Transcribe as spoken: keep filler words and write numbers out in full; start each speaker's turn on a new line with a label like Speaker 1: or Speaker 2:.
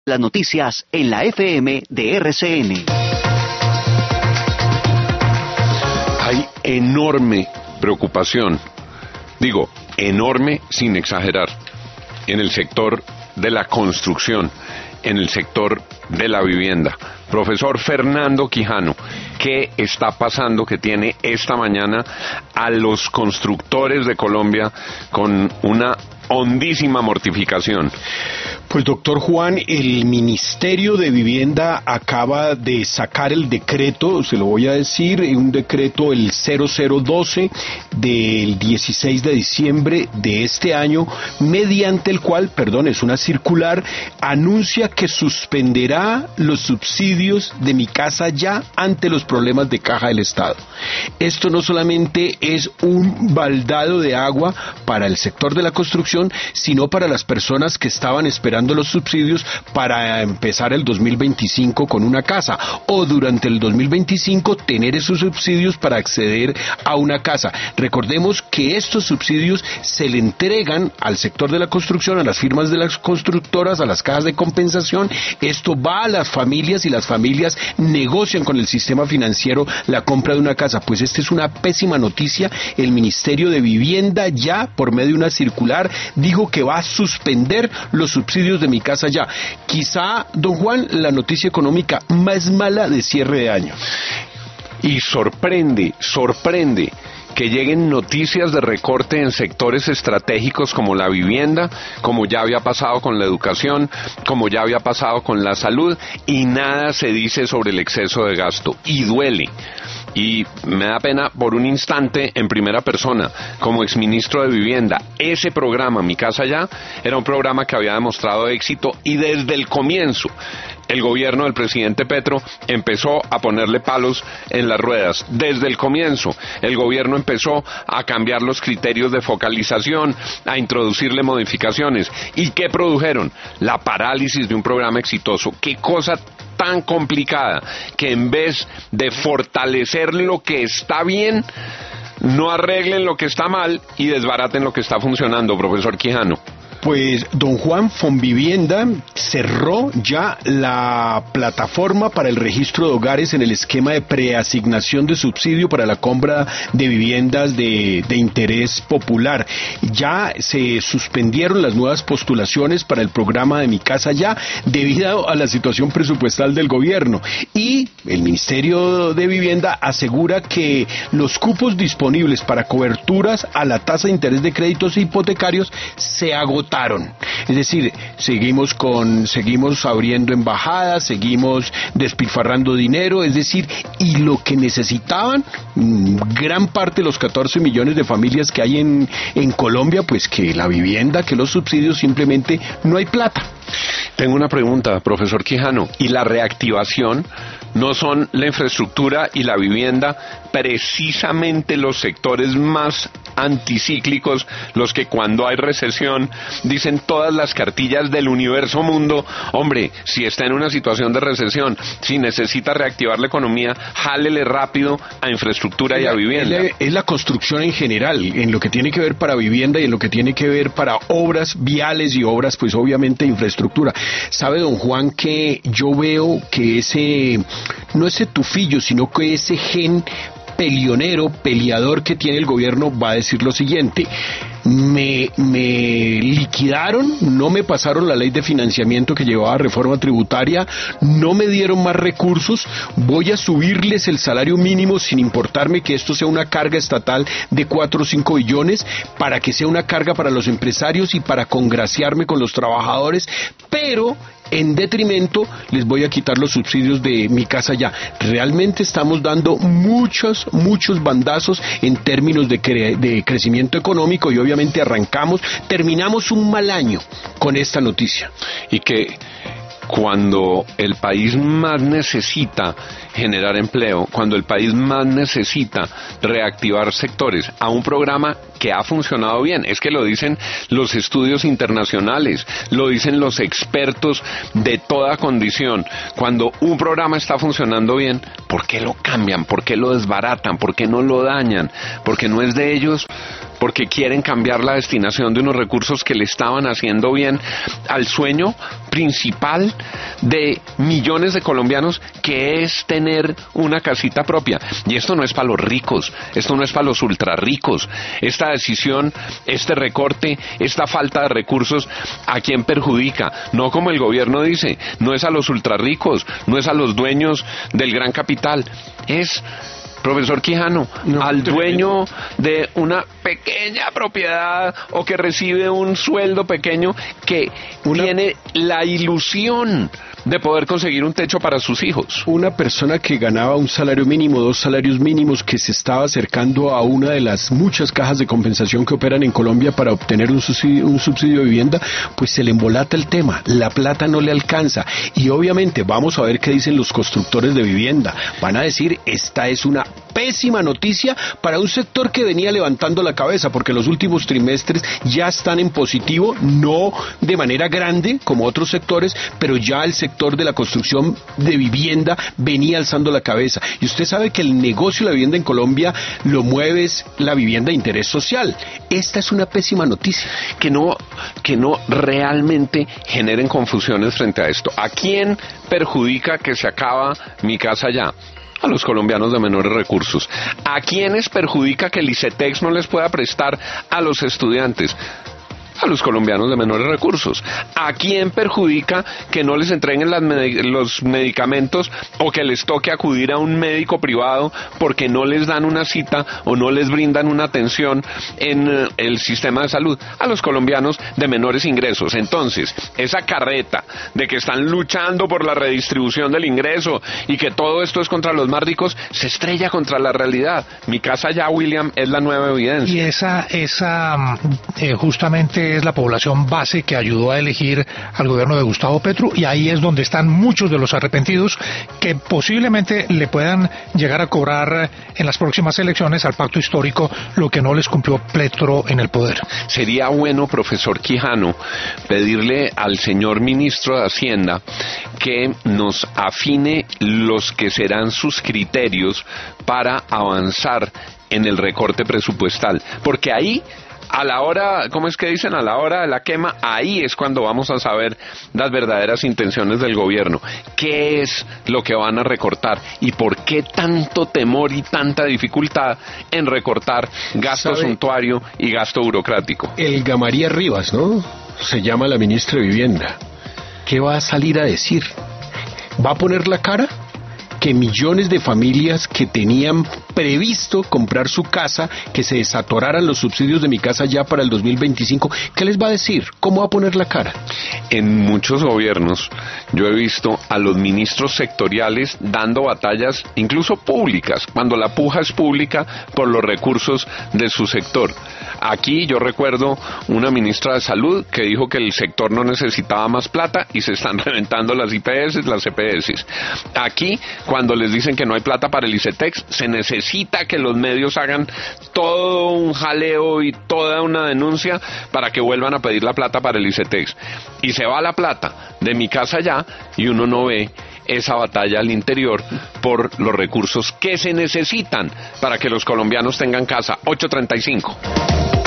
Speaker 1: Las noticias en la F M de R C N.
Speaker 2: Hay enorme preocupación, digo, enorme sin exagerar, en el sector de la construcción, en el sector de la vivienda. Profesor Fernando Quijano, ¿qué está pasando que tiene esta mañana a los constructores de Colombia con una hondísima mortificación?
Speaker 3: Pues doctor Juan, el Ministerio de Vivienda acaba de sacar el decreto, se lo voy a decir, un decreto el cero cero doce del dieciséis de diciembre de este año, mediante el cual, perdón, es una circular, anuncia que suspenderá los subsidios de Mi Casa Ya ante los problemas de caja del Estado. Esto no solamente es un baldado de agua para el sector de la construcción, sino para las personas que estaban esperando los subsidios para empezar el dos mil veinticinco con una casa, o durante el dos mil veinticinco tener esos subsidios para acceder a una casa. Recordemos que estos subsidios se le entregan al sector de la construcción, a las firmas de las constructoras, a las cajas de compensación. Esto va a las familias y las familias negocian con el sistema financiero la compra de una casa. Pues esta es una pésima noticia. El Ministerio de Vivienda ya, por medio de una circular, dijo que va a suspender los subsidios de Mi Casa Ya. Quizá, don Juan, la noticia económica más mala de cierre de año.
Speaker 2: Y sorprende, sorprende que lleguen noticias de recorte en sectores estratégicos como la vivienda, como ya había pasado con la educación, como ya había pasado con la salud, y nada se dice sobre el exceso de gasto, y duele. Y me da pena por un instante en primera persona, como exministro de Vivienda. Ese programa, Mi Casa Ya, era un programa que había demostrado éxito, y desde el comienzo el gobierno del presidente Petro empezó a ponerle palos en las ruedas. Desde el comienzo el gobierno empezó a cambiar los criterios de focalización, a introducirle modificaciones. ¿Y qué produjeron? La parálisis de un programa exitoso. ¿Qué cosa tan complicada que en vez de fortalecer lo que está bien, no arreglen lo que está mal y desbaraten lo que está funcionando, profesor Quijano?
Speaker 3: Pues don Juan, Fonvivienda cerró ya la plataforma para el registro de hogares en el esquema de preasignación de subsidio para la compra de viviendas de, de interés popular. Ya se suspendieron las nuevas postulaciones para el programa de Mi Casa Ya debido a la situación presupuestal del gobierno, y el Ministerio de Vivienda asegura que los cupos disponibles para coberturas a la tasa de interés de créditos hipotecarios se agotaron. Es decir, seguimos con, seguimos abriendo embajadas, seguimos despilfarrando dinero, es decir, y lo que necesitaban gran parte de los catorce millones de familias que hay en, en Colombia, pues que la vivienda, que los subsidios, simplemente no hay plata.
Speaker 2: Tengo una pregunta, profesor Quijano, ¿y la reactivación no son la infraestructura y la vivienda precisamente los sectores más anticíclicos, los que cuando hay recesión dicen todas las cartillas del universo mundo, hombre, si está en una situación de recesión, si necesita reactivar la economía, jálele rápido a infraestructura y a vivienda?
Speaker 3: Es la, es la construcción en general, en lo que tiene que ver para vivienda y en lo que tiene que ver para obras viales y obras, pues obviamente infraestructura. Sabe, don Juan, que yo veo que ese, no ese tufillo, sino que ese gen peleonero, peleador que tiene el gobierno va a decir lo siguiente: me, me liquidaron, no me pasaron la ley de financiamiento que llevaba reforma tributaria, no me dieron más recursos, voy a subirles el salario mínimo sin importarme que esto sea una carga estatal de cuatro o cinco billones, para que sea una carga para los empresarios y para congraciarme con los trabajadores, pero en detrimento les voy a quitar los subsidios de Mi Casa Ya. Realmente estamos dando muchos, muchos bandazos en términos de, cre- de crecimiento económico, y obviamente arrancamos, terminamos un mal año con esta noticia.
Speaker 2: Y que cuando el país más necesita generar empleo, cuando el país más necesita reactivar sectores, a un programa que ha funcionado bien, es que lo dicen los estudios internacionales, lo dicen los expertos de toda condición, cuando un programa está funcionando bien, ¿por qué lo cambian? ¿Por qué lo desbaratan? ¿Por qué no lo dañan? ¿Porque no es de ellos? porque quieren cambiar la destinación de unos recursos que le estaban haciendo bien al sueño principal de millones de colombianos, que es tener una casita propia. Y esto no es para los ricos, esto no es para los ultra ricos. Esta decisión, este recorte, esta falta de recursos, ¿a quién perjudica? No, como el gobierno dice, no es a los ultra ricos, no es a los dueños del gran capital, es, profesor Quijano, no, al dueño de una pequeña propiedad o que recibe un sueldo pequeño, que una... tiene la ilusión de poder conseguir un techo para sus hijos.
Speaker 3: Una persona que ganaba un salario mínimo, dos salarios mínimos, que se estaba acercando a una de las muchas cajas de compensación que operan en Colombia para obtener un subsidio, un subsidio de vivienda, pues se le embolata el tema, la plata no le alcanza. Y obviamente vamos a ver qué dicen los constructores de vivienda. Van a decir, esta es una pésima noticia para un sector que venía levantando la cabeza, porque los últimos trimestres ya están en positivo, no de manera grande como otros sectores, pero ya el sector de la construcción de vivienda venía alzando la cabeza. Y usted sabe que el negocio de la vivienda en Colombia lo mueve es la vivienda de interés social. Esta es una pésima noticia.
Speaker 2: Que no, que no realmente generen confusiones frente a esto. ¿A quién perjudica que se acaba Mi Casa Ya? A los colombianos de menores recursos. ¿A quiénes perjudica que el ICETEX no les pueda prestar a los estudiantes? A los colombianos de menores recursos. ¿A quién perjudica que no les entreguen las med- los medicamentos o que les toque acudir a un médico privado porque no les dan una cita o no les brindan una atención en uh, el sistema de salud? A los colombianos de menores ingresos. Entonces, esa carreta de que están luchando por la redistribución del ingreso y que todo esto es contra los más ricos, se estrella contra la realidad. Mi Casa Ya, William, es la nueva evidencia.
Speaker 4: Y esa, esa eh, justamente es la población base que ayudó a elegir al gobierno de Gustavo Petro, y ahí es donde están muchos de los arrepentidos que posiblemente le puedan llegar a cobrar en las próximas elecciones al pacto histórico lo que no les cumplió Petro en el poder.
Speaker 2: Sería bueno, profesor Quijano, pedirle al señor ministro de Hacienda que nos afine los que serán sus criterios para avanzar en el recorte presupuestal, porque ahí, a la hora, ¿cómo es que dicen? A la hora de la quema, ahí es cuando vamos a saber las verdaderas intenciones del gobierno. ¿Qué es lo que van a recortar? ¿Y por qué tanto temor y tanta dificultad en recortar gasto suntuario y gasto burocrático?
Speaker 3: Elga María Rivas, ¿no? Se llama la ministra de Vivienda. ¿Qué va a salir a decir? ¿Va a poner la cara? Que millones de familias que tenían previsto comprar su casa, que se desatoraran los subsidios de Mi Casa Ya para el dos mil veinticinco, ¿qué les va a decir? ¿Cómo va a poner la cara?
Speaker 2: En muchos gobiernos yo he visto a los ministros sectoriales dando batallas, incluso públicas, cuando la puja es pública, por los recursos de su sector. Aquí yo recuerdo una ministra de Salud que dijo que el sector no necesitaba más plata y se están reventando las I P S, las C P S. Aquí, cuando les dicen que no hay plata para el ICETEX, se necesita que los medios hagan todo un jaleo y toda una denuncia para que vuelvan a pedir la plata para el ICETEX. Y se va la plata de Mi Casa Ya y uno no ve esa batalla al interior por los recursos que se necesitan para que los colombianos tengan casa. ocho treinta y cinco.